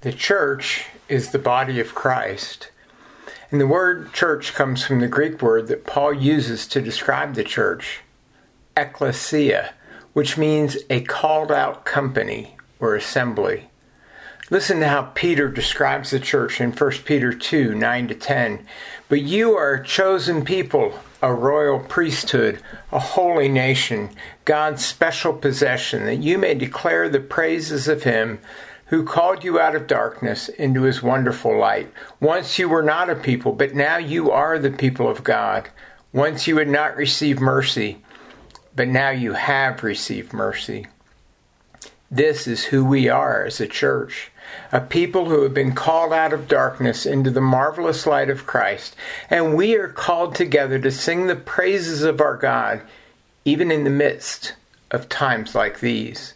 The church is the body of Christ. And the word church comes from the Greek word that Paul uses to describe the church, ekklesia, which means a called out company or assembly. Listen to how Peter describes the church in 1 Peter 2, 9-10. But you are a chosen people, a royal priesthood, a holy nation, God's special possession, that you may declare the praises of him who called you out of darkness into his wonderful light. Once you were not a people, but now you are the people of God. Once you had not received mercy, but now you have received mercy. This is who we are as a church, a people who have been called out of darkness into the marvelous light of Christ, and we are called together to sing the praises of our God, even in the midst of times like these.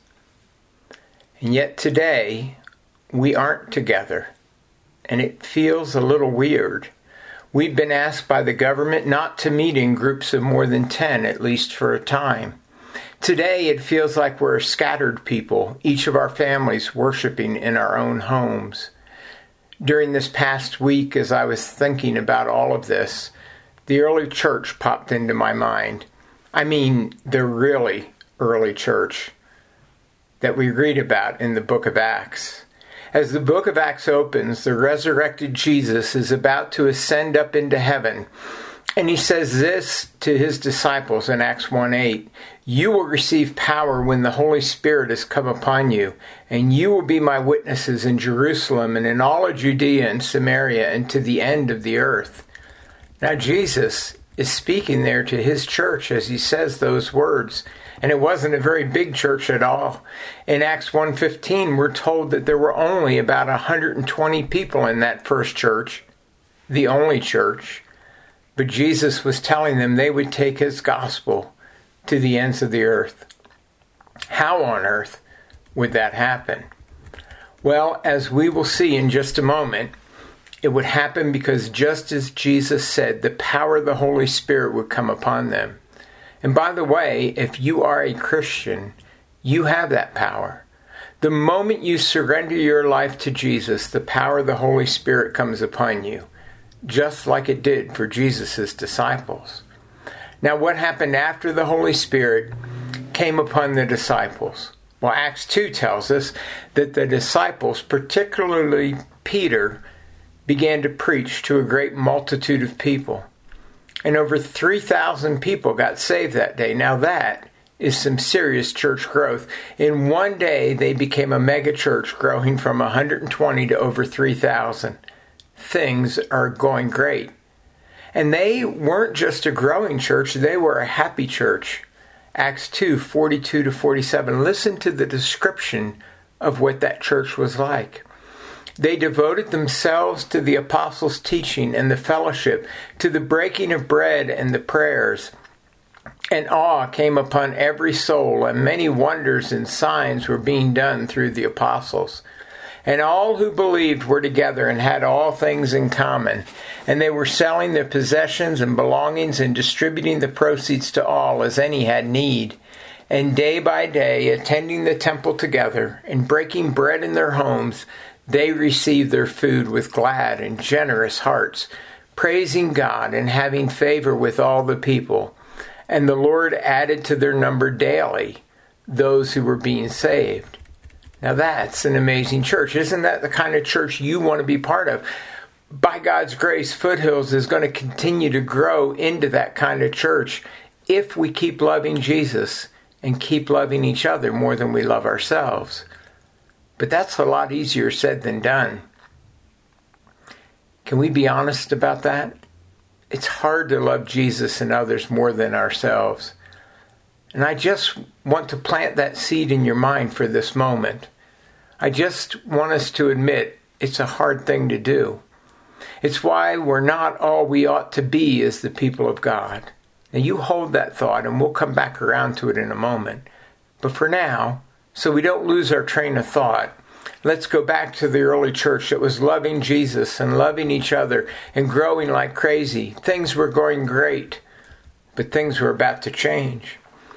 And yet today, we aren't together, and it feels a little weird. We've been asked by the government not to meet in groups of more than 10, at least for a time. Today, it feels like we're a scattered people, each of our families worshiping in our own homes. During this past week, as I was thinking about all of this, the early church popped into my mind. I mean, the really early church that we read about in the book of Acts. As the book of Acts opens, the resurrected Jesus is about to ascend up into heaven. And he says this to his disciples in Acts 1:8, "You will receive power when the Holy Spirit has come upon you, and you will be my witnesses in Jerusalem and in all of Judea and Samaria and to the end of the earth." Now Jesus is speaking there to his church as he says those words. And it wasn't a very big church at all. In Acts 1:15, we're told that there were only about 120 people in that first church, the only church. But Jesus was telling them they would take his gospel to the ends of the earth. How on earth would that happen? Well, as we will see in just a moment, it would happen because just as Jesus said, the power of the Holy Spirit would come upon them. And by the way, if you are a Christian, you have that power. The moment you surrender your life to Jesus, the power of the Holy Spirit comes upon you, just like it did for Jesus' disciples. Now, what happened after the Holy Spirit came upon the disciples? Well, Acts 2 tells us that the disciples, particularly Peter, began to preach to a great multitude of people. And over 3,000 people got saved that day. Now that is some serious church growth. In one day, they became a mega church, growing from 120 to over 3,000. Things are going great. And they weren't just a growing church, they were a happy church. Acts 2, 42-47. Listen to the description of what that church was like. They devoted themselves to the apostles' teaching and the fellowship, to the breaking of bread and the prayers. And awe came upon every soul, and many wonders and signs were being done through the apostles. And all who believed were together and had all things in common. And they were selling their possessions and belongings and distributing the proceeds to all as any had need. And day by day, attending the temple together and breaking bread in their homes, they received their food with glad and generous hearts, praising God and having favor with all the people. And the Lord added to their number daily those who were being saved. Now that's an amazing church. Isn't that the kind of church you want to be part of? By God's grace, Foothills is going to continue to grow into that kind of church if we keep loving Jesus and keep loving each other more than we love ourselves. But that's a lot easier said than done. Can we be honest about that? It's hard to love Jesus and others more than ourselves. And I just want to plant that seed in your mind for this moment. I just want us to admit it's a hard thing to do. It's why we're not all we ought to be as the people of God. Now you hold that thought and we'll come back around to it in a moment. But for now, so we don't lose our train of thought, let's go back to the early church that was loving Jesus and loving each other and growing like crazy. Things were going great, but things were about to change.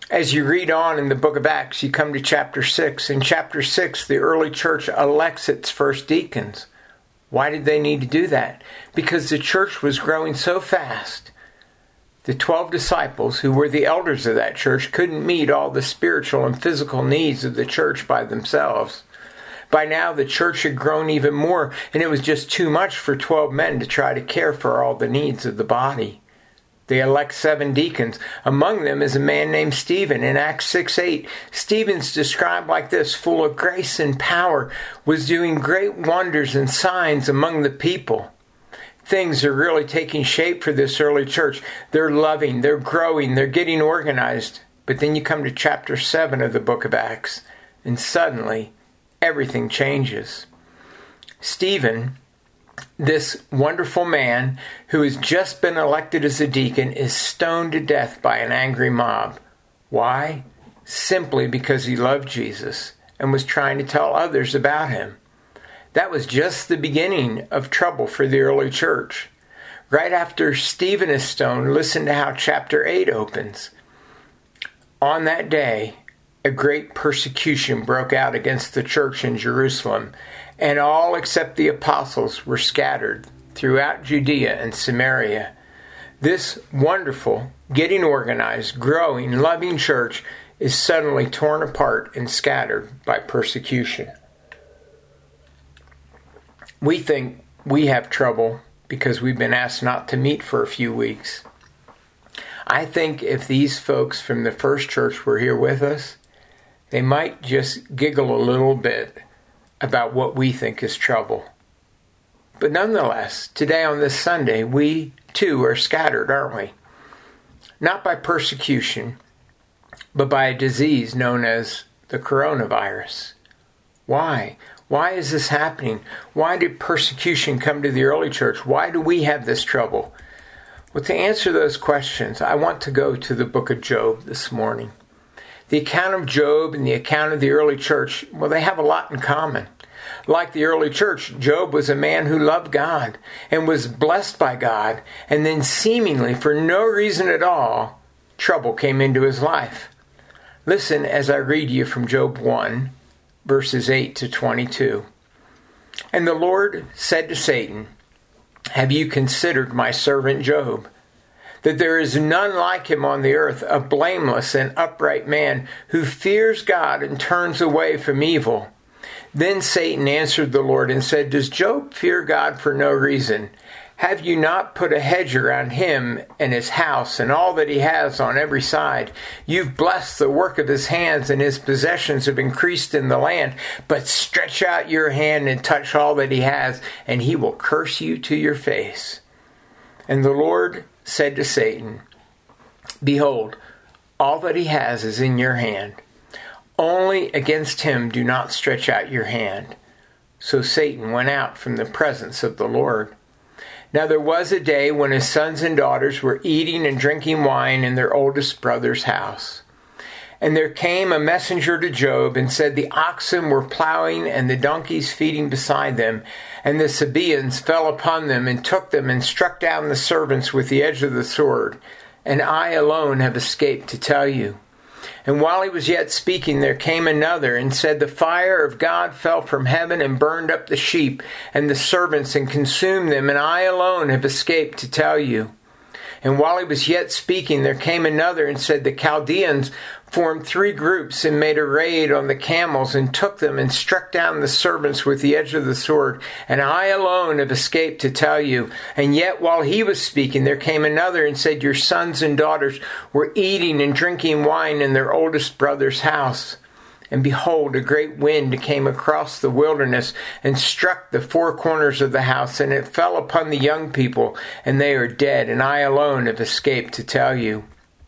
As you read on in the book of Acts, you come to chapter 6. In chapter 6, the early church elects its first deacons. Why did they need to do that? Because the church was growing so fast. The 12 disciples, who were the elders of that church, couldn't meet all the spiritual and physical needs of the church by themselves. By now, the church had grown even more, and it was just too much for 12 men to try to care for all the needs of the body. They elect 7 deacons. Among them is a man named Stephen. In Acts 6:8, Stephen's described like this: full of grace and power, was doing great wonders and signs among the people. Things are really taking shape for this early church. They're loving, they're growing, they're getting organized. But then you come to chapter 7 of the book of Acts, and suddenly everything changes. Stephen, this wonderful man who has just been elected as a deacon, is stoned to death by an angry mob. Why? Simply because he loved Jesus and was trying to tell others about him. That was just the beginning of trouble for the early church. Right after Stephen is stoned, listen to how chapter 8 opens. On that day, a great persecution broke out against the church in Jerusalem, and all except the apostles were scattered throughout Judea and Samaria. This wonderful, getting organized, growing, loving church is suddenly torn apart and scattered by persecution. We think we have trouble because we've been asked not to meet for a few weeks. I think if these folks from the first church were here with us, they might just giggle a little bit about what we think is trouble. But nonetheless, today on this Sunday, we too are scattered, aren't we? Not by persecution, but by a disease known as the coronavirus. Why? Why is this happening? Why did persecution come to the early church? Why do we have this trouble? Well, to answer those questions, I want to go to the book of Job this morning. The account of Job and the account of the early church, well, they have a lot in common. Like the early church, Job was a man who loved God and was blessed by God, and then seemingly for no reason at all, trouble came into his life. Listen as I read you from Job 1, verses 8 to 22. And the Lord said to Satan, "Have you considered my servant Job? That there is none like him on the earth, a blameless and upright man who fears God and turns away from evil." Then Satan answered the Lord and said, "Does Job fear God for no reason? Have you not put a hedge around him and his house and all that he has on every side? You've blessed the work of his hands, and his possessions have increased in the land. But stretch out your hand and touch all that he has, and he will curse you to your face." And the Lord said to Satan, "Behold, all that he has is in your hand. Only against him do not stretch out your hand." So Satan went out from the presence of the Lord. Now there was a day when his sons and daughters were eating and drinking wine in their oldest brother's house. And there came a messenger to Job and said, "The oxen were plowing and the donkeys feeding beside them, and the Sabaeans fell upon them and took them and struck down the servants with the edge of the sword. And I alone have escaped to tell you." And while he was yet speaking, there came another and said, "The fire of God fell from heaven and burned up the sheep and the servants and consumed them, and I alone have escaped to tell you." And while he was yet speaking, there came another and said, "The Chaldeans formed 3 groups and made a raid on the camels and took them and struck down the servants with the edge of the sword, and I alone have escaped to tell you." And yet while he was speaking, there came another and said, "Your sons and daughters were eating and drinking wine in their oldest brother's house. And behold, a great wind came across the wilderness and struck the 4 corners of the house, and it fell upon the young people, and they are dead, and I alone have escaped to tell you."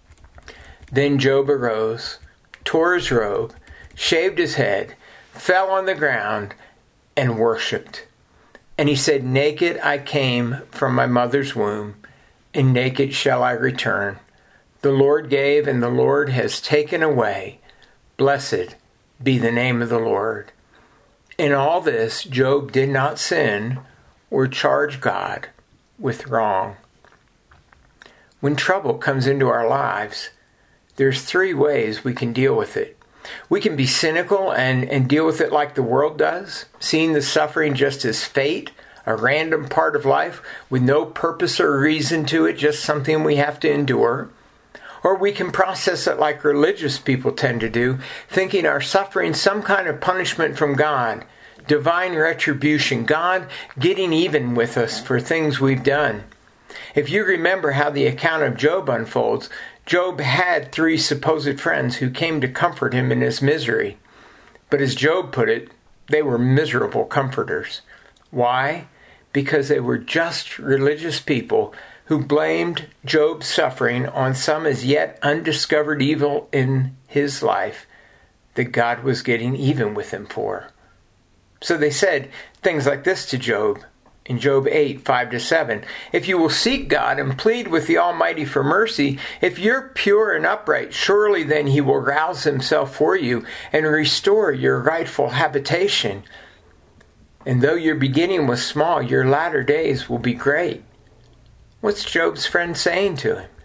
Then Job arose, tore his robe, shaved his head, fell on the ground, and worshipped. And he said, "Naked I came from my mother's womb, and naked shall I return. The Lord gave, and the Lord has taken away. Blessed be the name of the Lord." In all this, Job did not sin or charge God with wrong. When trouble comes into our lives, there's three ways we can deal with it. We can be cynical and deal with it like the world does, seeing the suffering just as fate, a random part of life with no purpose or reason to it, just something we have to endure. Or we can process it like religious people tend to do, thinking our suffering some kind of punishment from God, divine retribution, God getting even with us for things we've done. If you remember how the account of Job unfolds, Job had three supposed friends who came to comfort him in his misery. But as Job put it, they were miserable comforters. Why? Because they were just religious people who blamed Job's suffering on some as yet undiscovered evil in his life that God was getting even with him for. So they said things like this to Job in Job 8, 5-7. If you will seek God and plead with the Almighty for mercy, if you're pure and upright, surely then he will rouse himself for you and restore your rightful habitation. And though your beginning was small, your latter days will be great. What's Job's friend saying to him?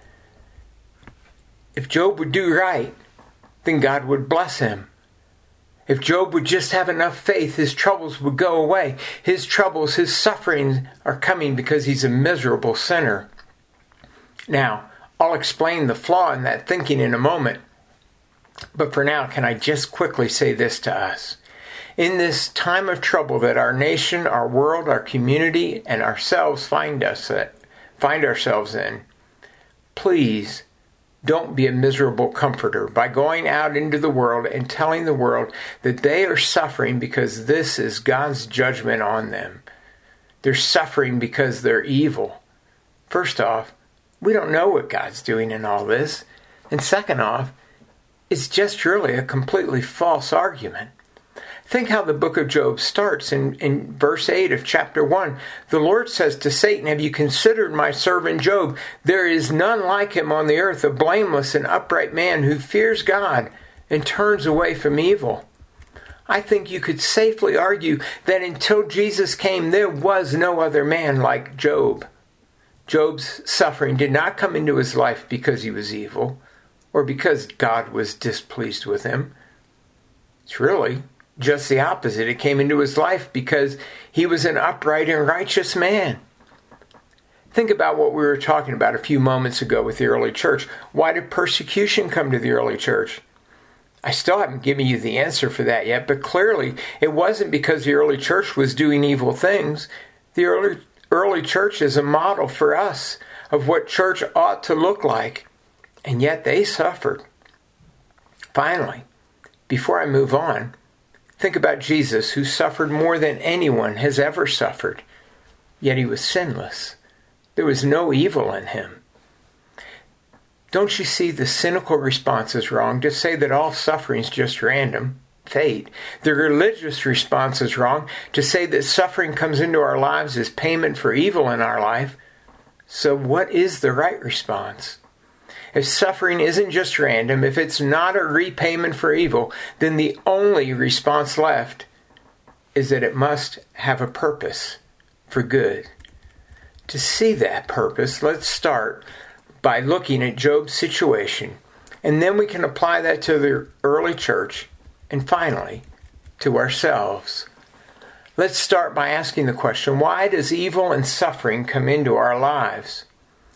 If Job would do right, then God would bless him. If Job would just have enough faith, his troubles would go away. His troubles, his sufferings are coming because he's a miserable sinner. Now, I'll explain the flaw in that thinking in a moment. But for now, can I just quickly say this to us? In this time of trouble that our nation, our world, our community, and ourselves find ourselves in, please don't be a miserable comforter by going out into the world and telling the world that they are suffering because this is God's judgment on them. They're suffering because they're evil. First off, we don't know what God's doing in all this. And second off, it's just really a completely false argument. Think how the book of Job starts in verse 8 of chapter 1. The Lord says to Satan, have you considered my servant Job? There is none like him on the earth, a blameless and upright man who fears God and turns away from evil. I think you could safely argue that until Jesus came, there was no other man like Job. Job's suffering did not come into his life because he was evil or because God was displeased with him. It's really just the opposite. It came into his life because he was an upright and righteous man. Think about what we were talking about a few moments ago with the early church. Why did persecution come to the early church? I still haven't given you the answer for that yet, but clearly it wasn't because the early church was doing evil things. The early church is a model for us of what church ought to look like, and yet they suffered. Finally, before I move on, think about Jesus, who suffered more than anyone has ever suffered, yet he was sinless. There was no evil in him. Don't you see the cynical response is wrong to say that all suffering is just random, fate? The religious response is wrong to say that suffering comes into our lives as payment for evil in our life. So what is the right response? If suffering isn't just random, if it's not a repayment for evil, then the only response left is that it must have a purpose for good. To see that purpose, let's start by looking at Job's situation, and then we can apply that to the early church, and finally, to ourselves. Let's start by asking the question, why does evil and suffering come into our lives?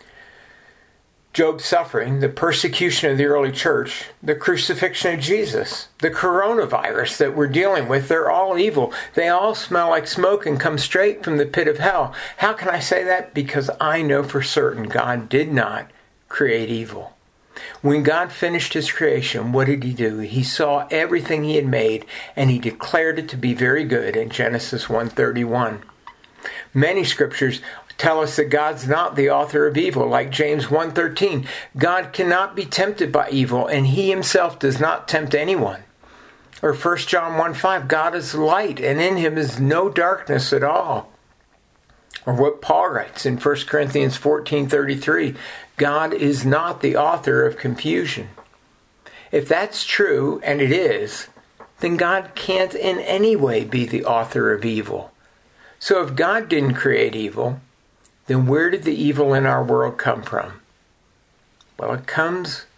Job's suffering, the persecution of the early church, the crucifixion of Jesus, the coronavirus that we're dealing with, they're all evil. They all smell like smoke and come straight from the pit of hell. How can I say that? Because I know for certain God did not create evil. When God finished his creation, what did he do? He saw everything he had made and he declared it to be very good in Genesis 1:31. Many scriptures tell us that God's not the author of evil, like James 1:13. God cannot be tempted by evil, and he himself does not tempt anyone. Or 1 John 1:5, God is light, and in him is no darkness at all. Or what Paul writes in 1 Corinthians 14:33, God is not the author of confusion. If that's true, and it is, then God can't in any way be the author of evil. So if God didn't create evil, then where did the evil in our world come from? Well, it comes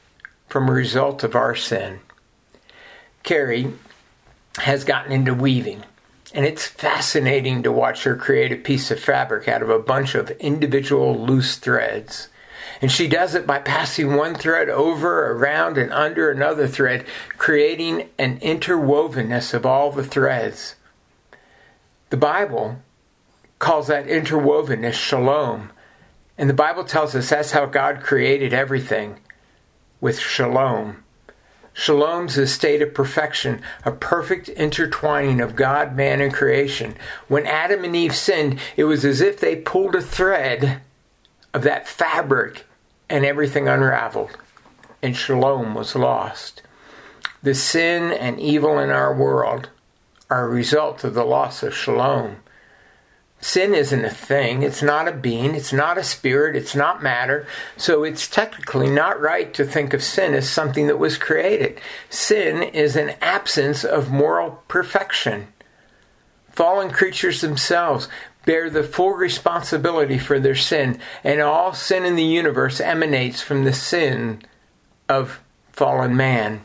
from a result of our sin. Carrie has gotten into weaving, and it's fascinating to watch her create a piece of fabric out of a bunch of individual loose threads. And she does it by passing one thread over, around, and under another thread, creating an interwovenness of all the threads. The Bible calls that interwovenness shalom. And the Bible tells us that's how God created everything, with shalom. Shalom's a state of perfection, a perfect intertwining of God, man, and creation. When Adam and Eve sinned, it was as if they pulled a thread of that fabric and everything unraveled, and shalom was lost. The sin and evil in our world are a result of the loss of shalom. Sin isn't a thing, it's not a being, it's not a spirit, it's not matter, so it's technically not right to think of sin as something that was created. Sin is an absence of moral perfection. Fallen creatures themselves bear the full responsibility for their sin, and all sin in the universe emanates from the sin of fallen man.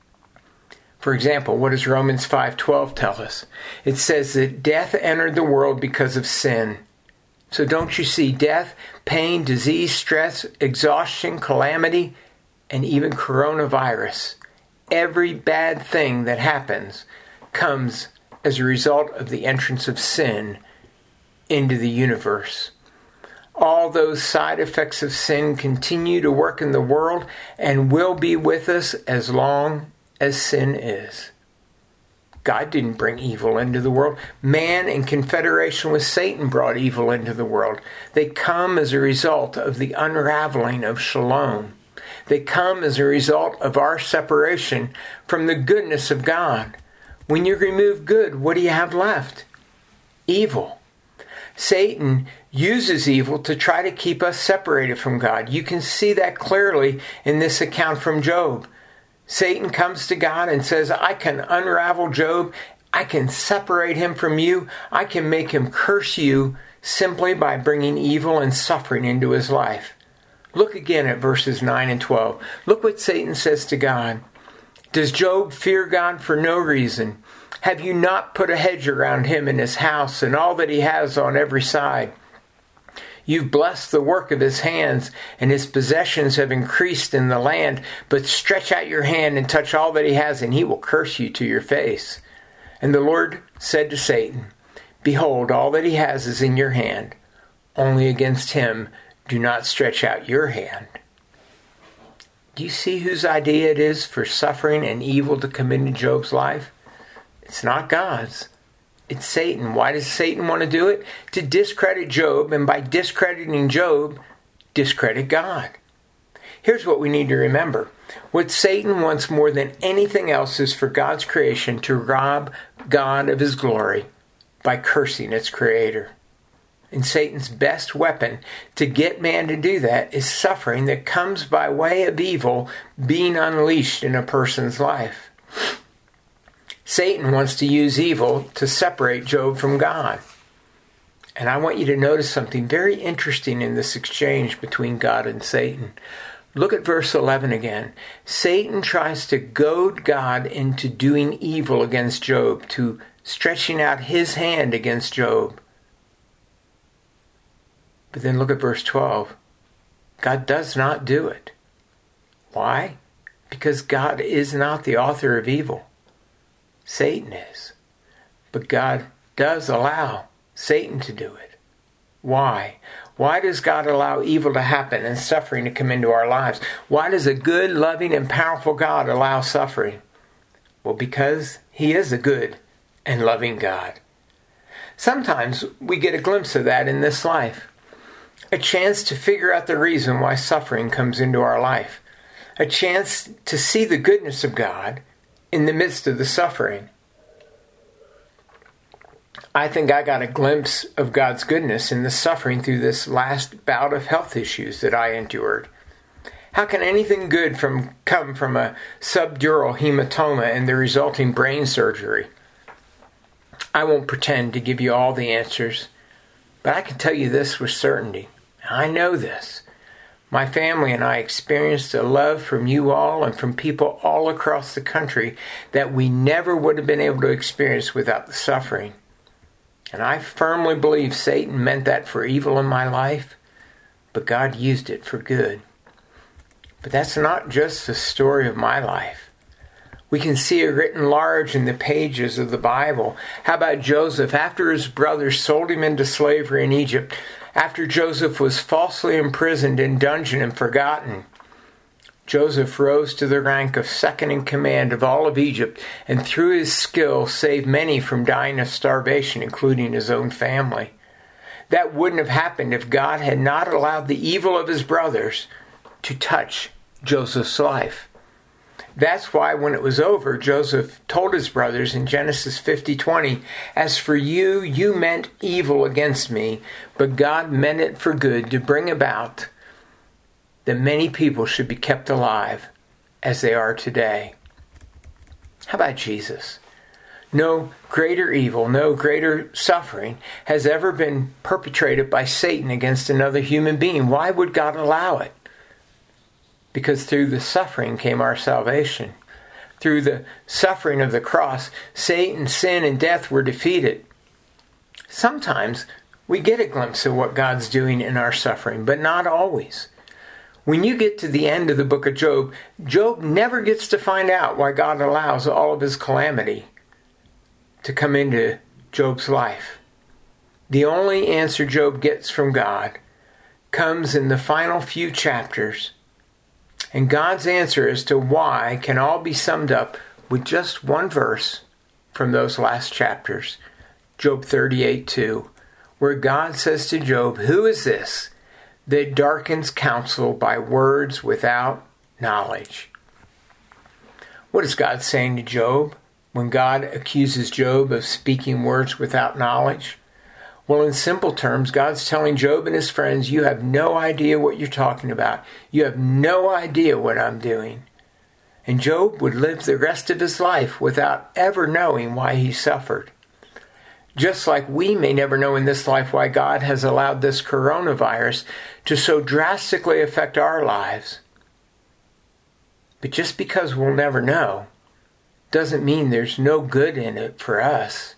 For example, what does Romans 5:12 tell us? It says that death entered the world because of sin. So don't you see death, pain, disease, stress, exhaustion, calamity, and even coronavirus? Every bad thing that happens comes as a result of the entrance of sin into the universe. All those side effects of sin continue to work in the world and will be with us as long as sin is. God didn't bring evil into the world. Man, in confederation with Satan, brought evil into the world. They come as a result of the unraveling of shalom. They come as a result of our separation from the goodness of God. When you remove good, what do you have left? Evil. Satan uses evil to try to keep us separated from God. You can see that clearly in this account from Job. Satan comes to God and says, I can unravel Job. I can separate him from you. I can make him curse you simply by bringing evil and suffering into his life. Look again at verses 9 and 12. Look what Satan says to God. Does Job fear God for no reason? Have you not put a hedge around him and his house and all that he has on every side? You've blessed the work of his hands, and his possessions have increased in the land. But stretch out your hand and touch all that he has, and he will curse you to your face. And the Lord said to Satan, Behold, all that he has is in your hand. Only against him do not stretch out your hand. Do you see whose idea it is for suffering and evil to come into Job's life? It's not God's. It's Satan. Why does Satan want to do it? To discredit Job, and by discrediting Job, discredit God. Here's what we need to remember. What Satan wants more than anything else is for God's creation to rob God of his glory by cursing its creator. And Satan's best weapon to get man to do that is suffering that comes by way of evil being unleashed in a person's life. Satan wants to use evil to separate Job from God. And I want you to notice something very interesting in this exchange between God and Satan. Look at verse 11 again. Satan tries to goad God into doing evil against Job, to stretching out his hand against Job. But then look at verse 12. God does not do it. Why? Because God is not the author of evil. Satan is. But God does allow Satan to do it. Why? Why does God allow evil to happen and suffering to come into our lives? Why does a good, loving, and powerful God allow suffering? Well, because he is a good and loving God. Sometimes we get a glimpse of that in this life. A chance to figure out the reason why suffering comes into our life. A chance to see the goodness of God in the midst of the suffering. I think I got a glimpse of God's goodness in the suffering through this last bout of health issues that I endured. How can anything good come from a subdural hematoma and the resulting brain surgery? I won't pretend to give you all the answers, but I can tell you this with certainty. I know this. My family and I experienced a love from you all and from people all across the country that we never would have been able to experience without the suffering. And I firmly believe Satan meant that for evil in my life, but God used it for good. But that's not just the story of my life. We can see it written large in the pages of the Bible. How about Joseph? After his brothers sold him into slavery in Egypt, after Joseph was falsely imprisoned in dungeon and forgotten, Joseph rose to the rank of second in command of all of Egypt, and through his skill saved many from dying of starvation, including his own family. That wouldn't have happened if God had not allowed the evil of his brothers to touch Joseph's life. That's why when it was over, Joseph told his brothers in Genesis 50:20, "As for you, you meant evil against me, but God meant it for good to bring about that many people should be kept alive as they are today." How about Jesus? No greater evil, no greater suffering has ever been perpetrated by Satan against another human being. Why would God allow it? Because through the suffering came our salvation. Through the suffering of the cross, Satan, sin, and death were defeated. Sometimes we get a glimpse of what God's doing in our suffering, but not always. When you get to the end of the book of Job, Job never gets to find out why God allows all of his calamity to come into Job's life. The only answer Job gets from God comes in the final few chapters. And God's answer as to why can all be summed up with just one verse from those last chapters, Job 38:2, where God says to Job, "Who is this that darkens counsel by words without knowledge?" What is God saying to Job when God accuses Job of speaking words without knowledge? Well, in simple terms, God's telling Job and his friends, you have no idea what you're talking about. You have no idea what I'm doing. And Job would live the rest of his life without ever knowing why he suffered. Just like we may never know in this life why God has allowed this coronavirus to so drastically affect our lives. But just because we'll never know doesn't mean there's no good in it for us.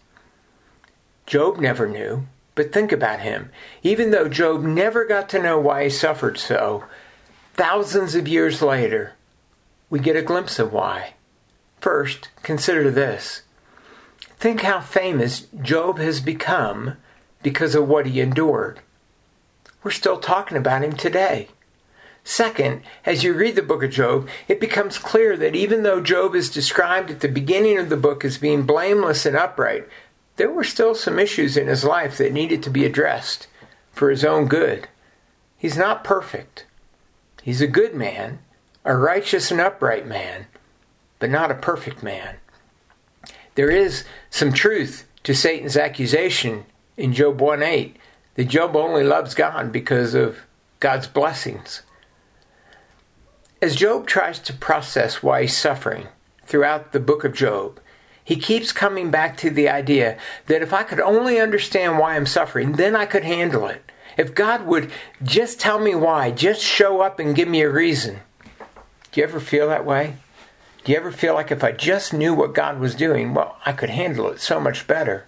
Job never knew. But think about him. Even though Job never got to know why he suffered so, thousands of years later, we get a glimpse of why. First, consider this. Think how famous Job has become because of what he endured. We're still talking about him today. Second, as you read the book of Job, it becomes clear that even though Job is described at the beginning of the book as being blameless and upright, there were still some issues in his life that needed to be addressed for his own good. He's not perfect. He's a good man, a righteous and upright man, but not a perfect man. There is some truth to Satan's accusation in Job 1:8 that Job only loves God because of God's blessings. As Job tries to process why he's suffering throughout the book of Job, he keeps coming back to the idea that if I could only understand why I'm suffering, then I could handle it. If God would just tell me why, just show up and give me a reason. Do you ever feel that way? Do you ever feel like if I just knew what God was doing, well, I could handle it so much better?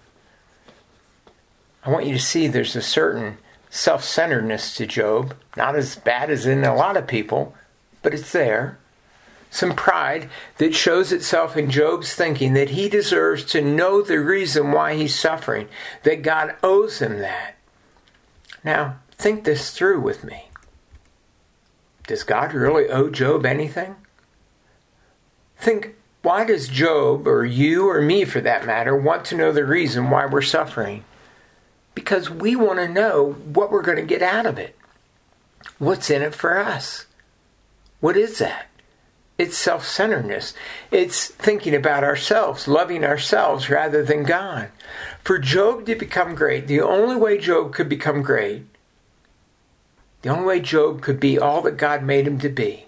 I want you to see there's a certain self-centeredness to Job, not as bad as in a lot of people, but it's there. Some pride that shows itself in Job's thinking that he deserves to know the reason why he's suffering, that God owes him that. Now, think this through with me. Does God really owe Job anything? Think, why does Job, or you or me for that matter, want to know the reason why we're suffering? Because we want to know what we're going to get out of it. What's in it for us? What is that? It's self-centeredness. It's thinking about ourselves, loving ourselves rather than God. For Job to become great, the only way Job could become great, the only way Job could be all that God made him to be,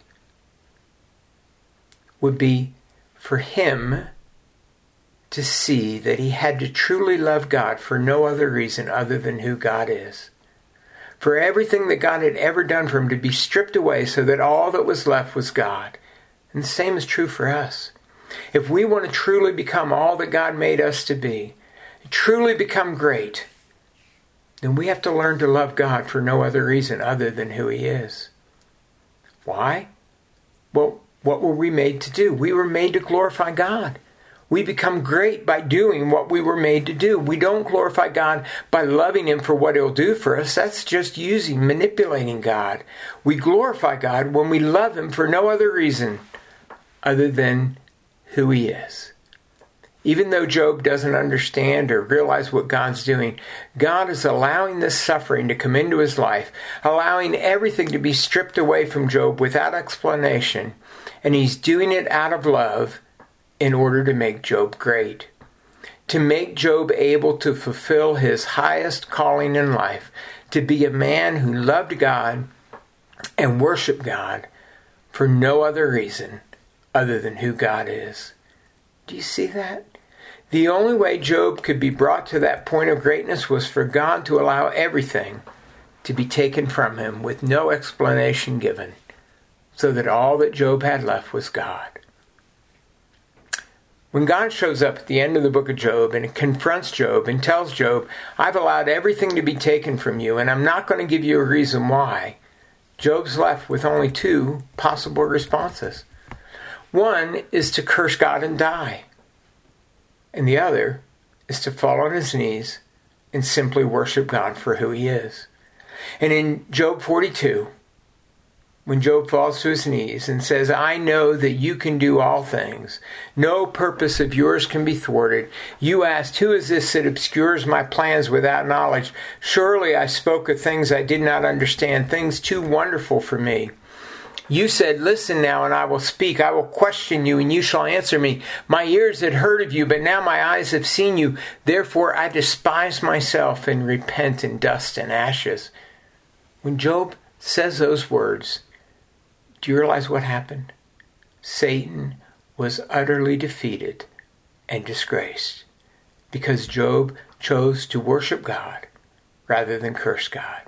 would be for him to see that he had to truly love God for no other reason other than who God is. for everything that God had ever done for him to be stripped away so that all that was left was God. And the same is true for us. If we want to truly become all that God made us to be, truly become great, then we have to learn to love God for no other reason other than who he is. Why? Well, what were we made to do? We were made to glorify God. We become great by doing what we were made to do. We don't glorify God by loving him for what he'll do for us. That's just manipulating God. We glorify God when we love him for no other reason other than who he is. Even though Job doesn't understand or realize what God's doing, God is allowing this suffering to come into his life, allowing everything to be stripped away from Job without explanation, and he's doing it out of love in order to make Job great, to make Job able to fulfill his highest calling in life, to be a man who loved God and worshiped God for no other reason other than who God is. Do you see that? The only way Job could be brought to that point of greatness was for God to allow everything to be taken from him with no explanation given, so that all that Job had left was God. When God shows up at the end of the book of Job and confronts Job and tells Job, I've allowed everything to be taken from you and I'm not going to give you a reason why, Job's left with only two possible responses. One is to curse God and die. And the other is to fall on his knees and simply worship God for who he is. And in Job 42, when Job falls to his knees and says, I know that you can do all things. No purpose of yours can be thwarted. You asked, who is this that obscures my plans without knowledge? Surely I spoke of things I did not understand, things too wonderful for me. You said, listen now, and I will speak. I will question you, and you shall answer me. My ears had heard of you, but now my eyes have seen you. Therefore I despise myself and repent in dust and ashes. When Job says those words, do you realize what happened? Satan was utterly defeated and disgraced because Job chose to worship God rather than curse God.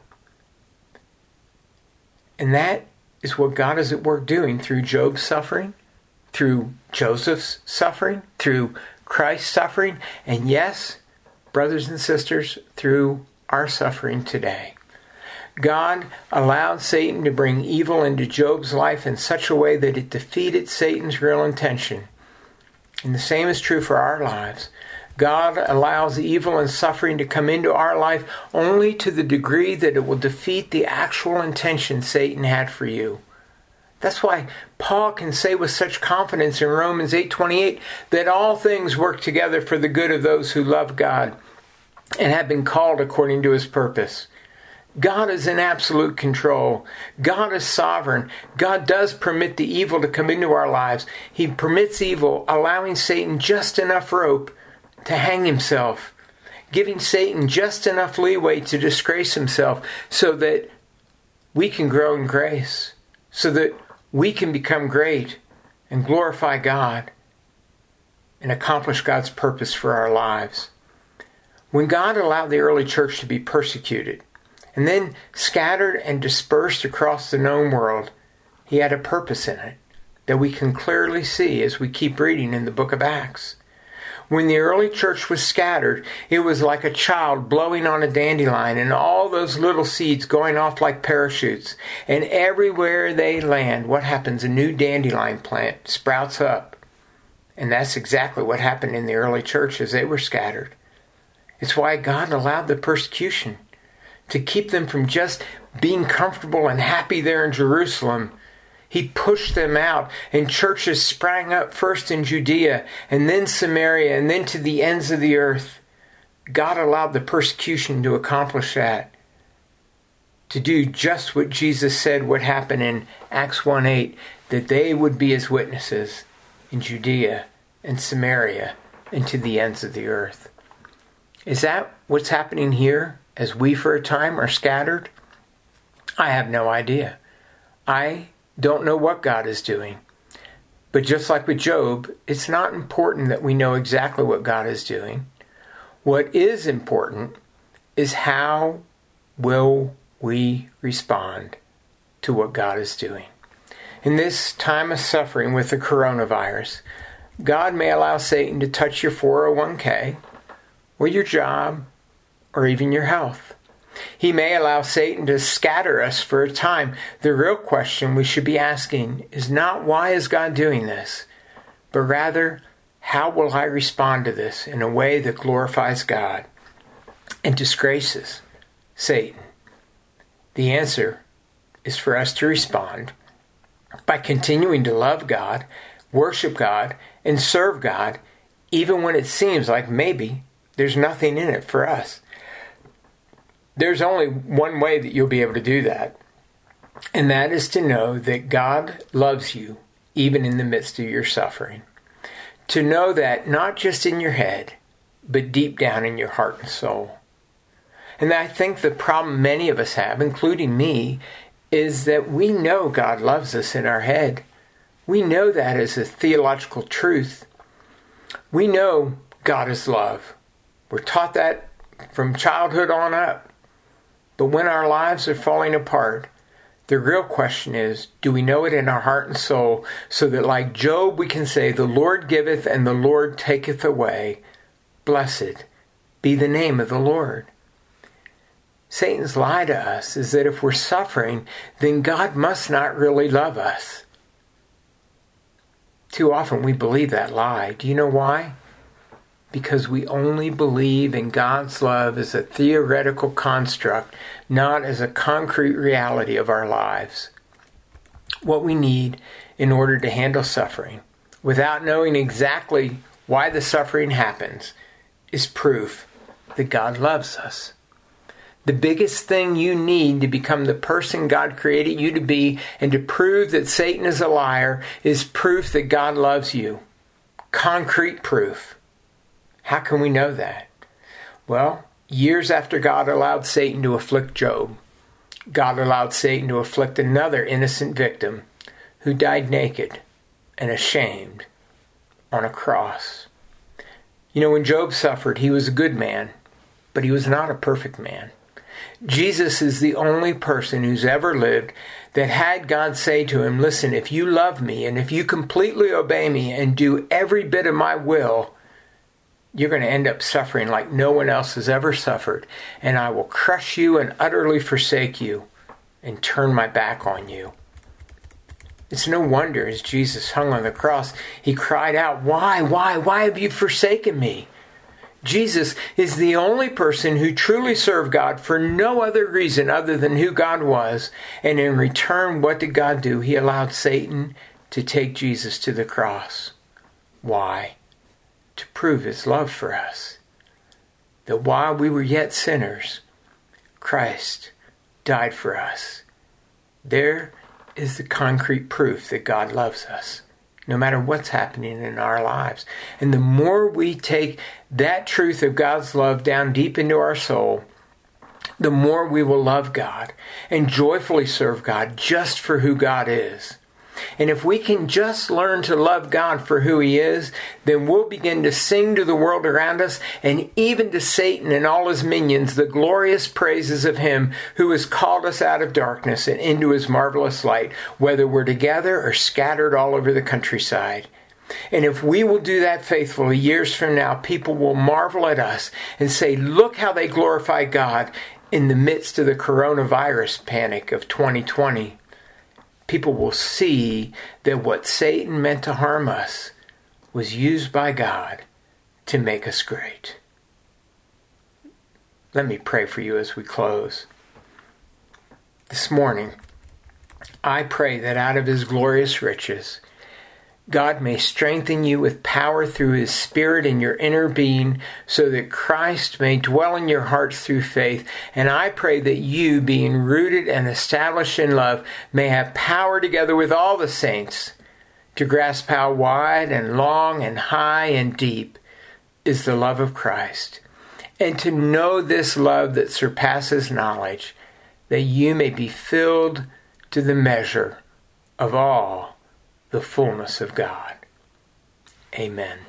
And that is what God is at work doing through Job's suffering, through Joseph's suffering, through Christ's suffering, and yes, brothers and sisters, through our suffering today. God allowed Satan to bring evil into Job's life in such a way that it defeated Satan's real intention. And the same is true for our lives. God allows evil and suffering to come into our life only to the degree that it will defeat the actual intention Satan had for you. That's why Paul can say with such confidence in Romans 8:28 that all things work together for the good of those who love God and have been called according to his purpose. God is in absolute control. God is sovereign. God does permit the evil to come into our lives. He permits evil, allowing Satan just enough rope to hang himself, giving Satan just enough leeway to disgrace himself so that we can grow in grace, so that we can become great and glorify God and accomplish God's purpose for our lives. When God allowed the early church to be persecuted and then scattered and dispersed across the known world, he had a purpose in it that we can clearly see as we keep reading in the book of Acts. When the early church was scattered, it was like a child blowing on a dandelion and all those little seeds going off like parachutes. And everywhere they land, what happens? A new dandelion plant sprouts up. And that's exactly what happened in the early church as they were scattered. It's why God allowed the persecution, to keep them from just being comfortable and happy there in Jerusalem. He pushed them out, and churches sprang up first in Judea, and then Samaria, and then to the ends of the earth. God allowed the persecution to accomplish that, to do just what Jesus said would happen in Acts 1:8, that they would be his witnesses in Judea and Samaria and to the ends of the earth. Is that what's happening here as we for a time are scattered? I have no idea. I don't know what God is doing. But just like with Job, it's not important that we know exactly what God is doing. What is important is how will we respond to what God is doing. In this time of suffering with the coronavirus, God may allow Satan to touch your 401k, or your job, or even your health. He may allow Satan to scatter us for a time. The real question we should be asking is not, why is God doing this? But rather, how will I respond to this in a way that glorifies God and disgraces Satan? The answer is for us to respond by continuing to love God, worship God, and serve God, even when it seems like maybe there's nothing in it for us. There's only one way that you'll be able to do that, and that is to know that God loves you even in the midst of your suffering. To know that not just in your head, but deep down in your heart and soul. And I think the problem many of us have, including me, is that we know God loves us in our head. We know that as a theological truth. We know God is love. We're taught that from childhood on up. But when our lives are falling apart, the real question is, do we know it in our heart and soul, so that like Job we can say, the Lord giveth and the Lord taketh away. Blessed be the name of the Lord. Satan's lie to us is that if we're suffering, then God must not really love us. Too often we believe that lie. Do you know why? Because we only believe in God's love as a theoretical construct, not as a concrete reality of our lives. What we need in order to handle suffering, without knowing exactly why the suffering happens, is proof that God loves us. The biggest thing you need to become the person God created you to be and to prove that Satan is a liar is proof that God loves you. Concrete proof. How can we know that? Well, years after God allowed Satan to afflict Job, God allowed Satan to afflict another innocent victim who died naked and ashamed on a cross. You know, when Job suffered, he was a good man, but he was not a perfect man. Jesus is the only person who's ever lived that had God say to him, listen, if you love me and if you completely obey me and do every bit of my will, you're going to end up suffering like no one else has ever suffered. And I will crush you and utterly forsake you and turn my back on you. It's no wonder as Jesus hung on the cross, he cried out, why have you forsaken me? Jesus is the only person who truly served God for no other reason other than who God was. And in return, what did God do? He allowed Satan to take Jesus to the cross. Why? To prove his love for us. That while we were yet sinners, Christ died for us. There is the concrete proof that God loves us, no matter what's happening in our lives. And the more we take that truth of God's love down deep into our soul, the more we will love God and joyfully serve God just for who God is. And if we can just learn to love God for who he is, then we'll begin to sing to the world around us and even to Satan and all his minions the glorious praises of him who has called us out of darkness and into his marvelous light, whether we're together or scattered all over the countryside. And if we will do that faithfully, years from now, people will marvel at us and say, look how they glorify God in the midst of the coronavirus panic of 2020. People will see that what Satan meant to harm us was used by God to make us great. Let me pray for you as we close. This morning, I pray that out of his glorious riches, God may strengthen you with power through his Spirit in your inner being, so that Christ may dwell in your hearts through faith. And I pray that you, being rooted and established in love, may have power together with all the saints to grasp how wide and long and high and deep is the love of Christ, and to know this love that surpasses knowledge, that you may be filled to the measure of all the fullness of God. Amen.